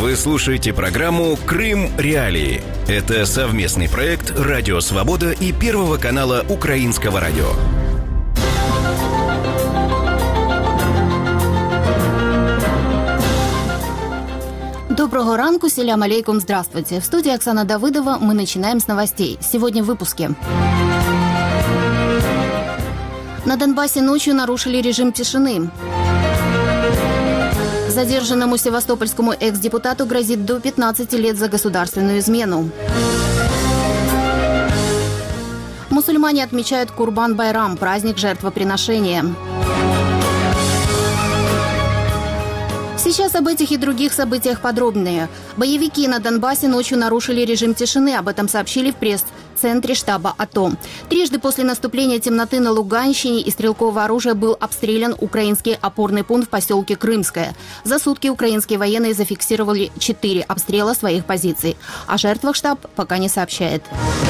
Вы слушаете программу «Крым Реалии». Это совместный проект «Радио Свобода» и Первого канала Украинского радио. Доброго ранку, селям алейкум, здравствуйте. В студии Оксана Давыдова, мы начинаем с новостей. Сегодня в выпуске. На Донбассе ночью нарушили режим тишины. Задержанному севастопольскому экс-депутату грозит до 15 лет за государственную измену. Мусульмане отмечают Курбан-Байрам, праздник жертвоприношения. Сейчас об этих и других событиях подробнее. Боевики на Донбассе ночью нарушили режим тишины. Об этом сообщили в пресс-центре штаба АТО. Трижды после наступления темноты на Луганщине из стрелкового оружия был обстрелян украинский опорный пункт в поселке Крымское. За сутки украинские военные зафиксировали 4 обстрела своих позиций. О жертвах штаб пока не сообщает.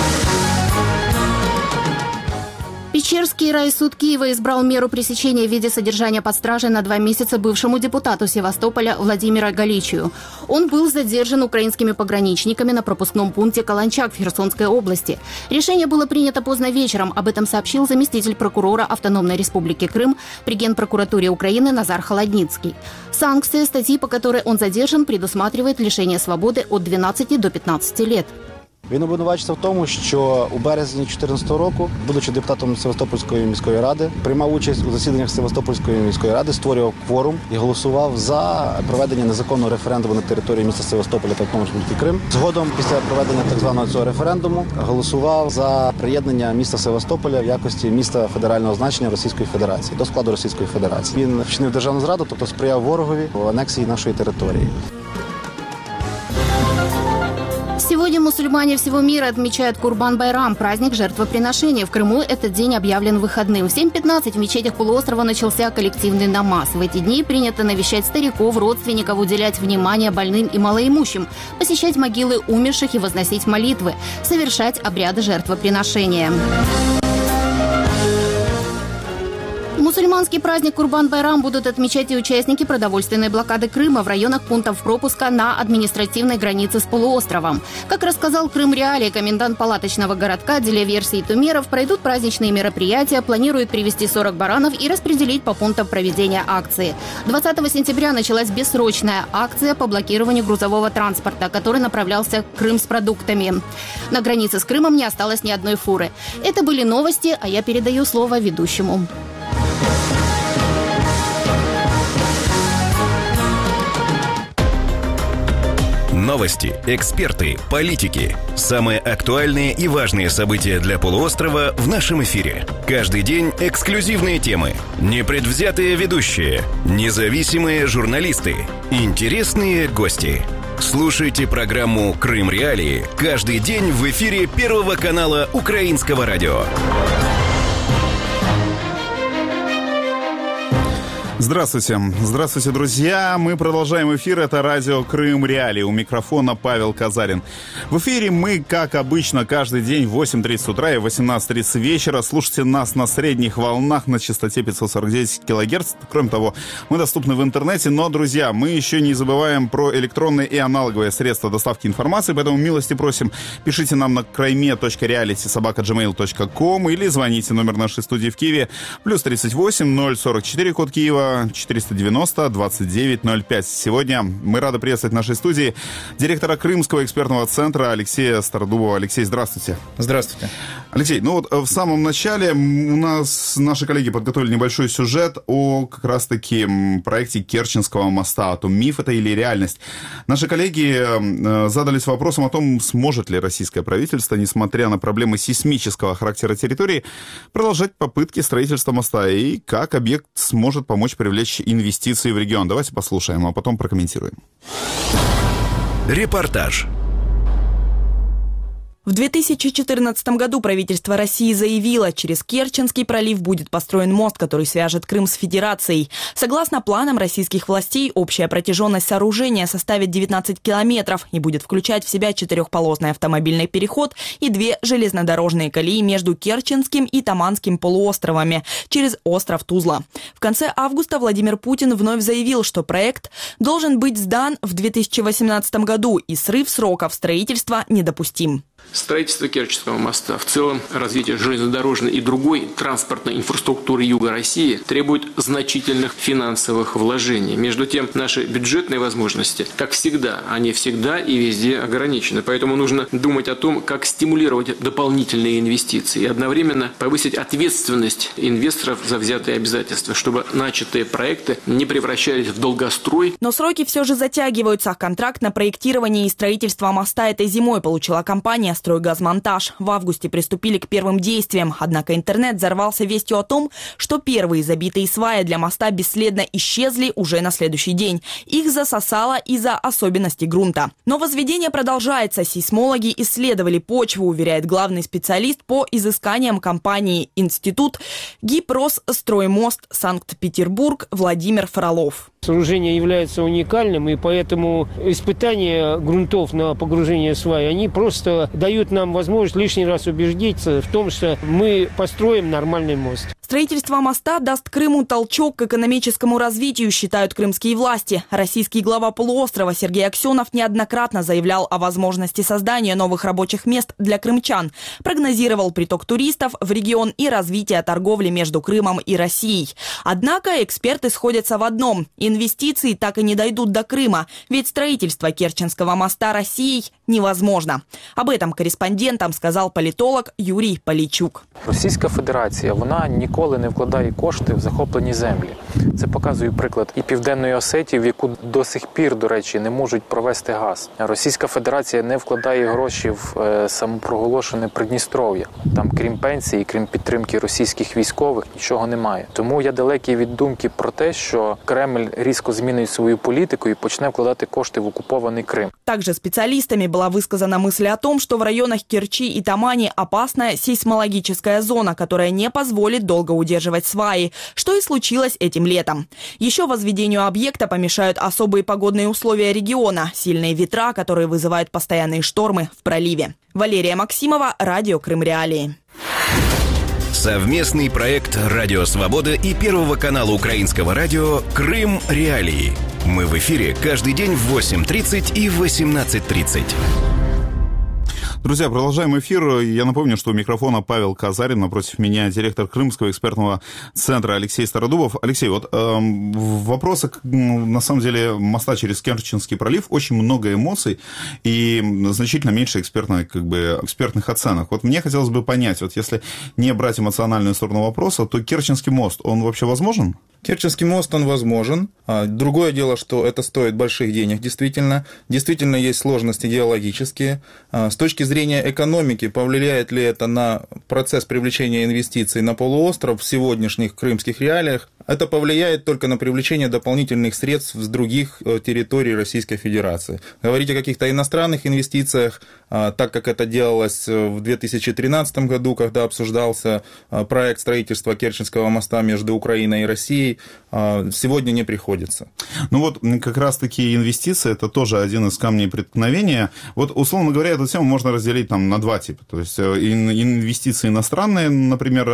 Печерский райсуд Киева избрал меру пресечения в виде содержания под стражей на 2 месяца бывшему депутату Севастополя Владимиру Галичию. Он был задержан украинскими пограничниками на пропускном пункте Каланчак в Херсонской области. Решение было принято поздно вечером. Об этом сообщил заместитель прокурора Автономной Республики Крым при Генпрокуратуре Украины Назар Холодницкий. Санкция статьи, по которой он задержан, предусматривает лишение свободи от 12 до 15 лет. Він обвинувачується в тому, що у березні 2014 року, будучи депутатом Севастопольської міської ради, приймав участь у засіданнях Севастопольської міської ради, створював кворум і голосував за проведення незаконного референдуму на території міста Севастополя та Автономної Республіки Крим. Згодом, після проведення так званого цього референдуму, голосував за приєднання міста Севастополя в якості міста федерального значення Російської Федерації, до складу Російської Федерації. Він вчинив державну зраду, тобто сприяв ворогові в анексії нашої території. Сегодня мусульмане всего мира отмечают Курбан-Байрам, праздник жертвоприношения. В Крыму этот день объявлен выходным. В 7:15 в мечетях полуострова начался коллективный намаз. В эти дни принято навещать стариков, родственников, уделять внимание больным и малоимущим, посещать могилы умерших и возносить молитвы, совершать обряды жертвоприношения. Мусульманский праздник Курбан-Байрам будут отмечать и участники продовольственной блокады Крыма в районах пунктов пропуска на административной границе с полуостровом. Как рассказал Крым Реалии комендант палаточного городка Делеверсий Тумеров, пройдут праздничные мероприятия, планируют привезти 40 баранов и распределить по пунктам проведения акции. 20 сентября началась бессрочная акция по блокированию грузового транспорта, который направлялся в Крым с продуктами. На границе с Крымом не осталось ни одной фуры. Это были новости, а я передаю слово ведущему. Новости, эксперты, политики. Самые актуальные и важные события для полуострова в нашем эфире. Каждый день эксклюзивные темы, непредвзятые ведущие, независимые журналисты, интересные гости. Слушайте программу «Крым Реалии» каждый день в эфире Первого канала Украинского радио. Здравствуйте. Здравствуйте, друзья. Мы продолжаем эфир. Это радио «Крым Реалии». У микрофона Павел Казарин. В эфире мы, как обычно, каждый день в 8:30 утра и 18:30 вечера. Слушайте нас на средних волнах на частоте 549 килогерц. Кроме того, мы доступны в интернете. Но, друзья, мы еще не забываем про электронные и аналоговые средства доставки информации. Поэтому милости просим, пишите нам на krayme.reality@gmail.com или звоните номер нашей студии в Киеве +38 044 код Киева 490 2905. Сегодня мы рады приветствовать в нашей студии директора Крымского экспертного центра Алексея Стародубова. Алексей, здравствуйте. Здравствуйте. Алексей, ну вот в самом начале у нас наши коллеги подготовили небольшой сюжет о как раз-таки проекте Керченского моста, о том, миф это или реальность. Наши коллеги задались вопросом о том, сможет ли российское правительство, несмотря на проблемы сейсмического характера территории, продолжать попытки строительства моста и как объект сможет помочь привлечь инвестиции в регион. Давайте послушаем, а потом прокомментируем. Репортаж. В 2014 году правительство России заявило, через Керченский пролив будет построен мост, который свяжет Крым с Федерацией. Согласно планам российских властей, общая протяженность сооружения составит 19 километров и будет включать в себя 4-полосный автомобильный переход и 2 железнодорожные колеи между Керченским и Таманским полуостровами через остров Тузла. В конце августа Владимир Путин вновь заявил, что проект должен быть сдан в 2018 году и срыв сроков строительства недопустим. Строительство Керченского моста, в целом развитие железнодорожной и другой транспортной инфраструктуры Юга России требует значительных финансовых вложений. Между тем, наши бюджетные возможности, как всегда, они всегда и везде ограничены. Поэтому нужно думать о том, как стимулировать дополнительные инвестиции и одновременно повысить ответственность инвесторов за взятые обязательства, чтобы начатые проекты не превращались в долгострой. Но сроки все же затягиваются. Контракт на проектирование и строительство моста этой зимой получила компания «Стройгазмонтаж». В августе приступили к первым действиям. Однако интернет взорвался вестью о том, что первые забитые сваи для моста бесследно исчезли уже на следующий день. Их засосало из-за особенностей грунта. Но возведение продолжается. Сейсмологи исследовали почву, уверяет главный специалист по изысканиям компании «Институт Гипросстроймост Санкт-Петербург» Владимир Фролов. Сооружение является уникальным, и поэтому испытания грунтов на погружение свай, они просто дают нам возможность лишний раз убедиться в том, что мы построим нормальный мост. Строительство моста даст Крыму толчок к экономическому развитию, считают крымские власти. Российский глава полуострова Сергей Аксенов неоднократно заявлял о возможности создания новых рабочих мест для крымчан, прогнозировал приток туристов в регион и развитие торговли между Крымом и Россией. Однако эксперты сходятся в одном – инвестиции так и не дойдут до Крыма, ведь строительство Керченского моста Россией невозможно. Об этом корреспондентам сказал політолог Юрій Полійчук. Російська Федерація, вона ніколи не вкладає кошти в захоплені землі. Це показує приклад і Південної Осетії, в яку до сих пір, до речі, не можуть провести газ. Російська Федерація не вкладає гроші в самопроголошене Придністров'я. Там, крім пенсії, крім підтримки російських військових, нічого немає. Тому я далекий від думки про те, що Кремль різко змінить свою політику и почне вкладати кошти в оккупованный Крым. Также специалистами была высказана мысль о том, что в районах Керчи и Тамани опасная сейсмологическая зона, которая не позволит долго удерживать сваи, что и случилось этим летом. Еще возведению объекта помешают особые погодные условия региона, сильные ветра, которые вызывают постоянные штормы в проливе. Валерия Максимова, Радио Крым Реалии. Совместный проект «Радио Свобода» и Первого канала украинского радио «Крым Реалии». Мы в эфире каждый день в 8:30 и 18:30. Друзья, продолжаем эфир. Я напомню, что у микрофона Павел Казарин, напротив меня директор Крымского экспертного центра Алексей Стародубов. Алексей, вот вопросы, на самом деле, моста через Керченский пролив, очень много эмоций и значительно меньше экспертных оценок. Вот мне хотелось бы понять, вот если не брать эмоциональную сторону вопроса, то Керченский мост, он вообще возможен? Керченский мост, он возможен. Другое дело, что это стоит больших денег, действительно. Действительно, есть сложности геологические. С точки зрения экономики, повлияет ли это на процесс привлечения инвестиций на полуостров в сегодняшних крымских реалиях? Это повлияет только на привлечение дополнительных средств с других территорий Российской Федерации. Говорить о каких-то иностранных инвестициях, так как это делалось в 2013 году, когда обсуждался проект строительства Керченского моста между Украиной и Россией, сегодня не приходится. Ну вот как раз-таки инвестиции – это тоже один из камней преткновения. Вот, условно говоря, эту тему можно разделить там на два типа. То есть инвестиции иностранные, например,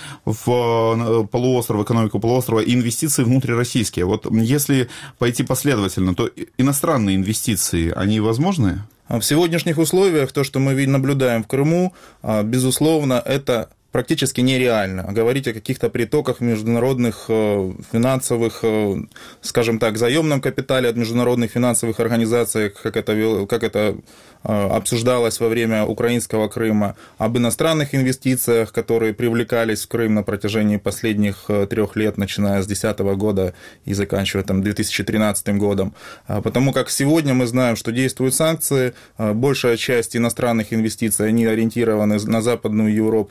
в полуостров, экономику полуострова, и инвестиции внутрироссийские. Вот если пойти последовательно, то иностранные инвестиции, они возможны? В сегодняшних условиях то, что мы наблюдаем в Крыму, безусловно, это практически нереально. Говорить о каких-то притоках международных финансовых, скажем так, заемном капитале от международных финансовых организаций, как это обсуждалось во время украинского Крыма, об иностранных инвестициях, которые привлекались в Крым на протяжении последних 3 лет, начиная с 2010 года и заканчивая 2013 годом. Потому как сегодня мы знаем, что действуют санкции, большая часть иностранных инвестиций, они ориентированы на Западную Европу и на США,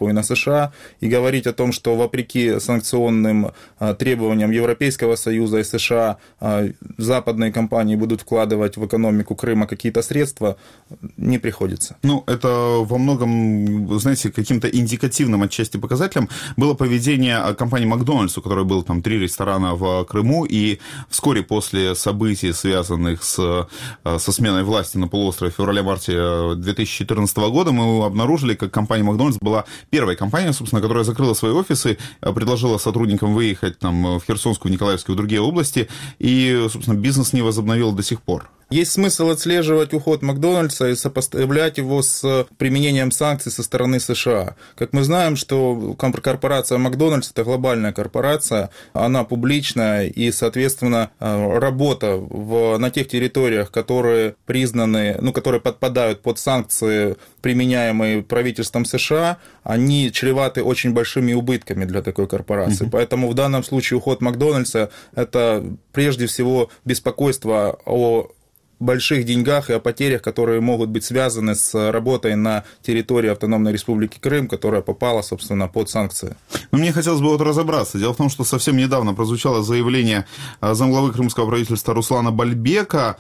США, и говорить о том, что вопреки санкционным требованиям Европейского Союза и США западные компании будут вкладывать в экономику Крыма какие-то средства, не приходится. Ну, это во многом, знаете, каким-то индикативным отчасти показателем было поведение компании «Макдональдс», у которой было там 3 ресторана в Крыму, и вскоре после событий, связанных со сменой власти на полуострове в феврале-марте 2014 года, мы обнаружили, как компания «Макдональдс» была первой компанией, собственно, которая закрыла свои офисы, предложила сотрудникам выехать там, в Херсонскую, Николаевскую и другие области, и, собственно, бизнес не возобновил до сих пор. Есть смысл отслеживать уход Макдональдса и сопоставлять его с применением санкций со стороны США. Как мы знаем, что корпорация Макдональдс – это глобальная корпорация, она публичная, и, соответственно, работа на тех территориях, которые признаны, которые подпадают под санкции, применяемые правительством США, они чреваты очень большими убытками для такой корпорации. Поэтому в данном случае уход Макдональдса – это прежде всего беспокойство о больших деньгах и о потерях, которые могут быть связаны с работой на территории Автономной Республики Крым, которая попала, собственно, под санкции. Но мне хотелось бы разобраться. Дело в том, что совсем недавно прозвучало заявление замглавы крымского правительства Руслана Бальбека,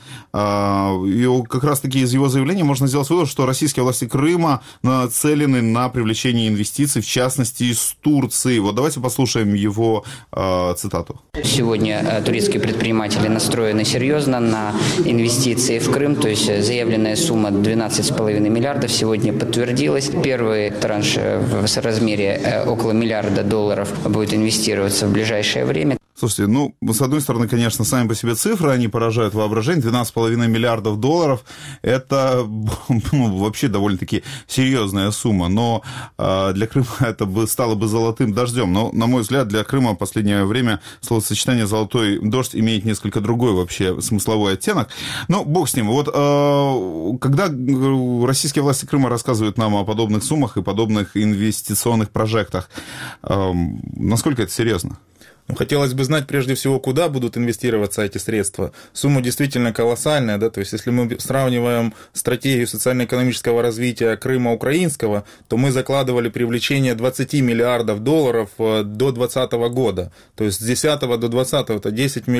и как раз-таки из его заявления можно сделать вывод, что российские власти Крыма нацелены на привлечение инвестиций, в частности, из Турции. Вот давайте послушаем его цитату. Сегодня турецкие предприниматели настроены серьезно на инвестиции в Крым, то есть заявленная сумма 12,5 миллиардов сегодня подтвердилась. Первый транш в размере около $1 миллиарда будет инвестироваться в ближайшее время. Слушайте, с одной стороны, конечно, сами по себе цифры, они поражают воображение. 12,5 миллиардов долларов – это вообще довольно-таки серьезная сумма. Но для Крыма это стало бы золотым дождем. Но, на мой взгляд, для Крыма в последнее время словосочетание «золотой дождь» имеет несколько другой вообще смысловой оттенок. Но бог с ним. Вот когда российские власти Крыма рассказывают нам о подобных суммах и подобных инвестиционных прожектах, насколько это серьезно? Хотелось бы знать, прежде всего, куда будут инвестироваться эти средства. Сумма действительно колоссальная, да, то есть если мы сравниваем стратегию социально-экономического развития Крыма украинского, то мы закладывали привлечение 20 миллиардов долларов до 2020 года. То есть с 10 до 20 это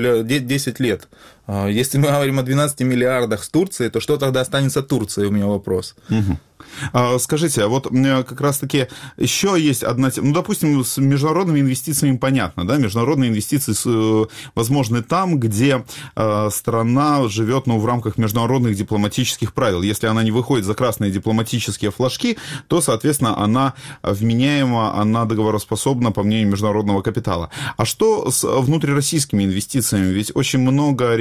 10 лет. Если мы говорим о 12 миллиардах с Турцией, то что тогда останется Турции, у меня вопрос. Скажите, а вот как раз-таки еще есть одна тема, допустим, с международными инвестициями понятно, да, международные инвестиции возможны там, где страна живет, в рамках международных дипломатических правил. Если она не выходит за красные дипломатические флажки, то, соответственно, она вменяема, она договороспособна по мнению международного капитала. А что с внутрироссийскими инвестициями? Ведь очень много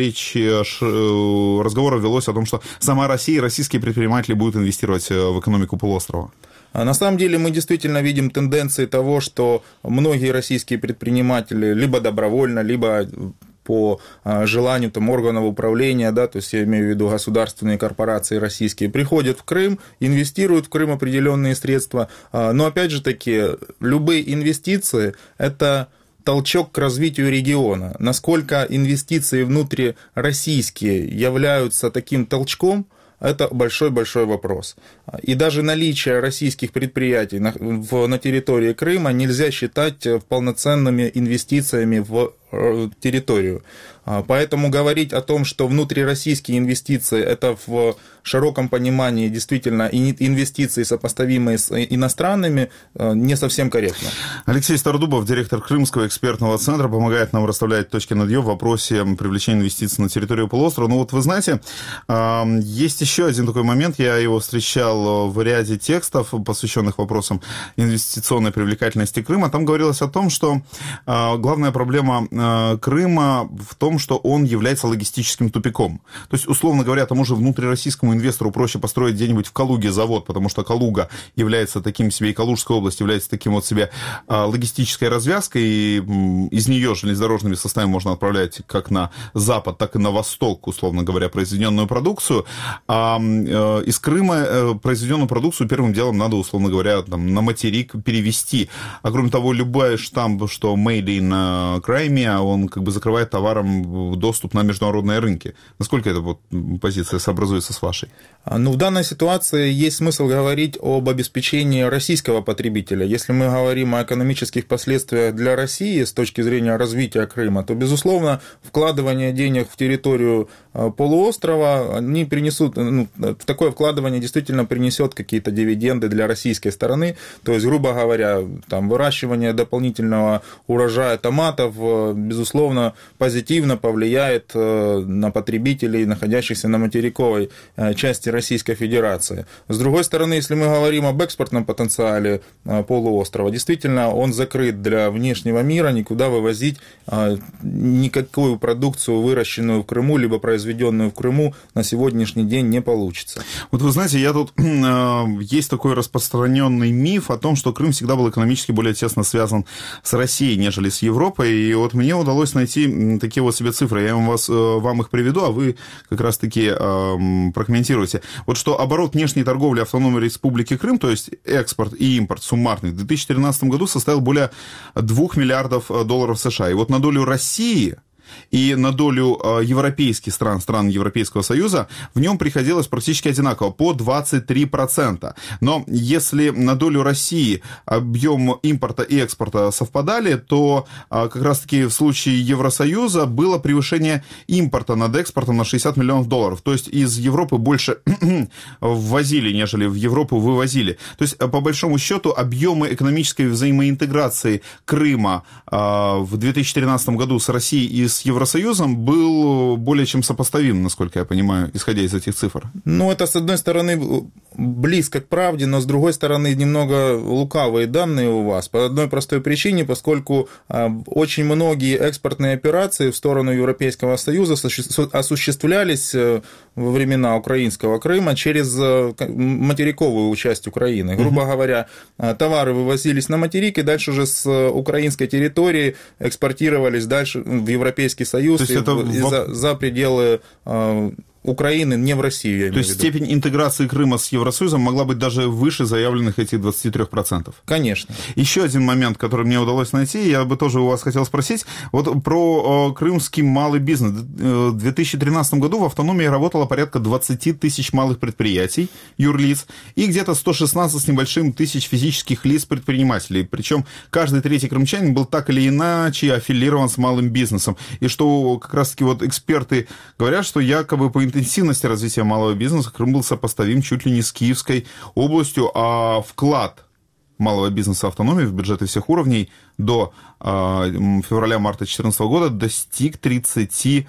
разговоров велось о том, что сама Россия и российские предприниматели будут инвестировать в экономику полуострова. На самом деле мы действительно видим тенденции того, что многие российские предприниматели либо добровольно, либо по желанию органов управления, да, то есть я имею в виду государственные корпорации российские, приходят в Крым, инвестируют в Крым определенные средства, но опять же таки любые инвестиции – это толчок к развитию региона. Насколько инвестиции внутрироссийские являются таким толчком, это большой-большой вопрос. И даже наличие российских предприятий на территории Крыма нельзя считать полноценными инвестициями в территорию. Поэтому говорить о том, что внутрироссийские инвестиции – это в широком понимании действительно инвестиции, сопоставимые с иностранными, не совсем корректно. Алексей Стародубов, директор Крымского экспертного центра, помогает нам расставлять точки над «ё» в вопросе привлечения инвестиций на территорию полуострова. Вот вы знаете, есть еще один такой момент, я его встречал в ряде текстов, посвященных вопросам инвестиционной привлекательности Крыма. Там говорилось о том, что главная проблема Крыма в том, что он является логистическим тупиком. То есть, условно говоря, тому же внутрироссийскому инвестору проще построить где-нибудь в Калуге завод, потому что Калуга является таким себе, и Калужская область является таким вот себе логистической развязкой, и из нее железнодорожными составами можно отправлять как на запад, так и на восток, условно говоря, произведенную продукцию. А из Крыма произведенную продукцию первым делом надо, условно говоря, на материк перевести. А кроме того, любой штамп, что made in Крайме, менее он как бы закрывает товарам доступ на международные рынки. Насколько эта вот позиция сообразуется с вашей? Ну, в данной ситуации есть смысл говорить об обеспечении российского потребителя. Если мы говорим о экономических последствиях для России с точки зрения развития Крыма, то, безусловно, вкладывание денег в территорию полуострова, они принесут, такое вкладывание действительно принесет какие-то дивиденды для российской стороны. То есть, грубо говоря, там, выращивание дополнительного урожая томатов, безусловно, позитивно повлияет на потребителей, находящихся на материковой части Российской Федерации. С другой стороны, если мы говорим об экспортном потенциале полуострова, действительно, он закрыт для внешнего мира, никуда вывозить никакую продукцию, выращенную в Крыму, либо произведенную в Крыму, на сегодняшний день не получится. Вот вы знаете, есть такой распространенный миф о том, что Крым всегда был экономически более тесно связан с Россией, нежели с Европой, и вот мне удалось найти такие вот себе цифры, я вам их приведу, а вы как раз-таки прокомментируйте. Вот что оборот внешней торговли Автономной Республики Крым, то есть экспорт и импорт суммарный, в 2013 году составил более 2 миллиардов долларов США. И вот на долю России и на долю европейских стран Европейского Союза в нем приходилось практически одинаково, по 23%. Но если на долю России объем импорта и экспорта совпадали, то как раз-таки в случае Евросоюза было превышение импорта над экспортом на 60 миллионов долларов. То есть из Европы больше ввозили, нежели в Европу вывозили. То есть, по большому счету, объемы экономической взаимоинтеграции Крыма в 2013 году с Россией и с Евросоюзом был более чем сопоставим, насколько я понимаю, исходя из этих цифр. Ну, это, с одной стороны, близко к правде, но, с другой стороны, немного лукавые данные у вас. По одной простой причине, поскольку очень многие экспортные операции в сторону Европейского Союза осуществлялись во времена украинского Крыма через материковую часть Украины. Грубо говоря, товары вывозились на материк и дальше уже с украинской территории экспортировались дальше в Европейский Союз и за пределы Украины, не в Россию. То есть степень интеграции Крыма с Евросоюзом могла быть даже выше заявленных этих 23%. Конечно. Еще один момент, который мне удалось найти, я бы тоже у вас хотел спросить, вот про крымский малый бизнес. В 2013 году в автономии работало порядка 20 тысяч малых предприятий, юрлиц, и где-то 116 с небольшим тысяч физических лиц-предпринимателей. Причем каждый третий крымчанин был так или иначе аффилирован с малым бизнесом. И что как раз-таки вот эксперты говорят, что якобы по интенсивности развития малого бизнеса Крым был сопоставим чуть ли не с Киевской областью, а вклад малого бизнеса автономии в бюджеты всех уровней до февраля-марта 2014 года достиг 30%.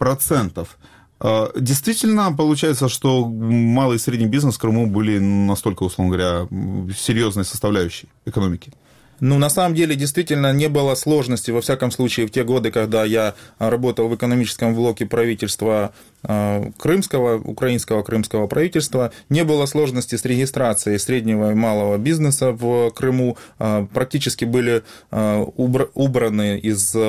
Действительно, получается, что малый и средний бизнес в Крыму были настолько, условно говоря, серьезной составляющей экономики? Ну, на самом деле, действительно, не было сложности, во всяком случае, в те годы, когда я работал в экономическом блоке правительства крымского, украинского крымского правительства, не было сложности с регистрацией среднего и малого бизнеса в Крыму. Практически были убраны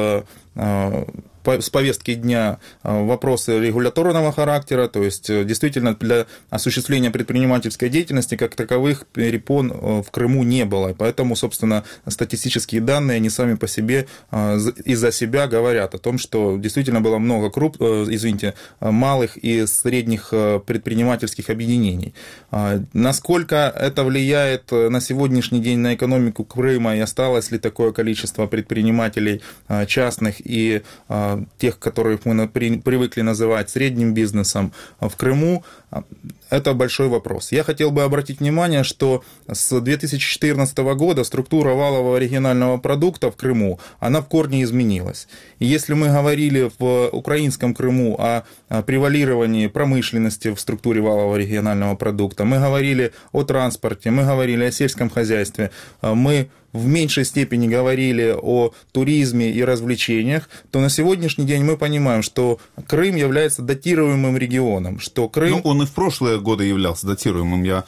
с повестки дня вопросы регуляторного характера, то есть действительно для осуществления предпринимательской деятельности как таковых перепон в Крыму не было. Поэтому, собственно, статистические данные, они сами по себе и за себя говорят о том, что действительно было много малых и средних предпринимательских объединений. Насколько это влияет на сегодняшний день на экономику Крыма и осталось ли такое количество предпринимателей частных и тех, которых мы привыкли называть средним бизнесом в Крыму, это большой вопрос. Я хотел бы обратить внимание, что с 2014 года структура валового регионального продукта в Крыму, она в корне изменилась. И если мы говорили в украинском Крыму о превалировании промышленности в структуре валового регионального продукта, мы говорили о транспорте, мы говорили о сельском хозяйстве, мы в меньшей степени говорили о туризме и развлечениях, то на сегодняшний день мы понимаем, что Крым является датируемым регионом, что Крым... Ну, он и в прошлые годы являлся датируемым, я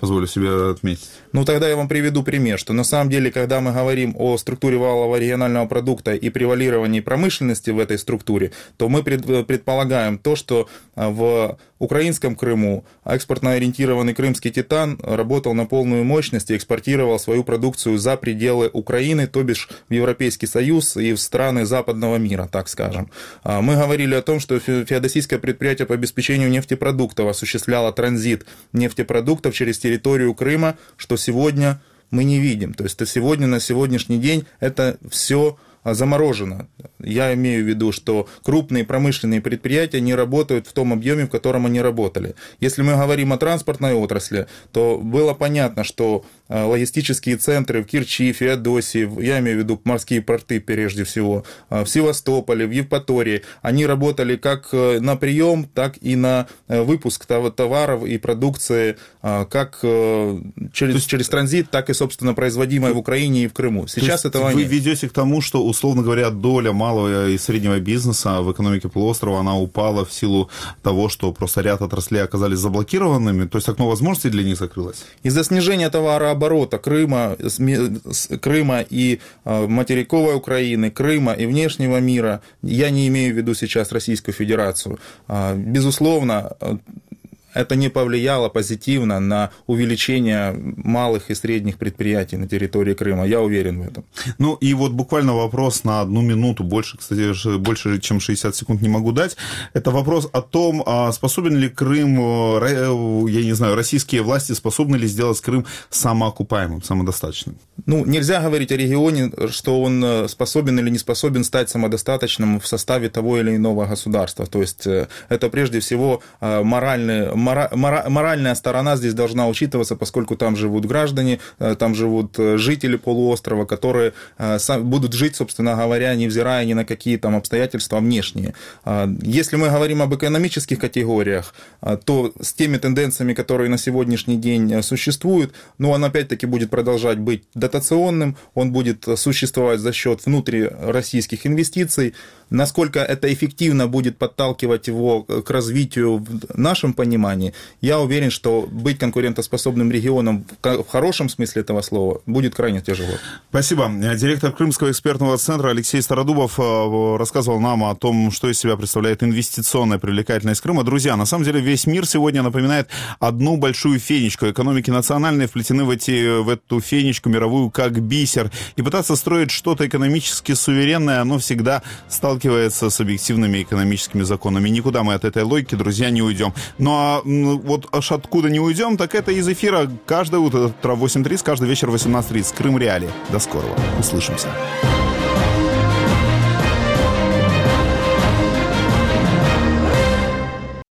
позволю себе отметить. Ну, тогда я вам приведу пример, что на самом деле, когда мы говорим о структуре валового регионального продукта и превалировании промышленности в этой структуре, то мы предполагаем то, что в украинском Крыму экспортно ориентированный крымский «Титан» работал на полную мощность и экспортировал свою продукцию за пределы Украины, то бишь в Европейский Союз и в страны западного мира, так скажем. Мы говорили о том, что феодосийское предприятие по обеспечению нефтепродуктов осуществляло транзит нефтепродуктов через территорию Крыма, что сегодня мы не видим. То есть сегодня, на сегодняшний день это все заморожено. Я имею в виду, что крупные промышленные предприятия не работают в том объеме, в котором они работали. Если мы говорим о транспортной отрасли, то было понятно, что логистические центры в Керчи, Феодосии, я имею в виду морские порты прежде всего, в Севастополе, в Евпатории, они работали как на прием, так и на выпуск товаров и продукции, как через транзит, так и, собственно, производимой в Украине и в Крыму. Сейчас этого нет. Вы ведете к тому, что, условно говоря, доля малого и среднего бизнеса в экономике полуострова, она упала в силу того, что просто ряд отраслей оказались заблокированными, то есть окно возможностей для них закрылось? Из-за снижения товарооборота Крыма и материковой Украины, Крыма и внешнего мира, я не имею в виду сейчас Российскую Федерацию, безусловно, это не повлияло позитивно на увеличение малых и средних предприятий на территории Крыма. Я уверен в этом. Ну и вот буквально вопрос на 1 минуту, больше, кстати, больше, чем 60 секунд не могу дать. Это вопрос о том, способен ли Крым, я не знаю, российские власти способны ли сделать Крым самоокупаемым, самодостаточным? Ну, нельзя говорить о регионе, что он способен или не способен стать самодостаточным в составе того или иного государства. То есть это прежде всего моральная сторона здесь должна учитываться, поскольку там живут граждане, там живут жители полуострова, которые будут жить, собственно говоря, невзирая ни на какие там обстоятельства внешние. Если мы говорим об экономических категориях, то с теми тенденциями, которые на сегодняшний день существуют, ну, он опять-таки будет продолжать быть дотационным, он будет существовать за счет внутрироссийских инвестиций. Насколько это эффективно будет подталкивать его к развитию в нашем понимании, я уверен, что быть конкурентоспособным регионом в хорошем смысле этого слова будет крайне тяжело. Спасибо. Директор Крымского экспертного центра Алексей Стародубов рассказывал нам о том, что из себя представляет инвестиционная привлекательность Крыма. Друзья, на самом деле весь мир сегодня напоминает одну большую фенечку. Экономики национальные вплетены в эту фенечку мировую как бисер. И пытаться строить что-то экономически суверенное, оно всегда сталкивается с объективными экономическими законами. Никуда мы от этой логики, друзья, не уйдем. Ну а вот аж откуда не уйдем, так это из эфира каждое утро в 8:30, каждый вечер в 18:30. Крым Реалии. До скорого. Услышимся.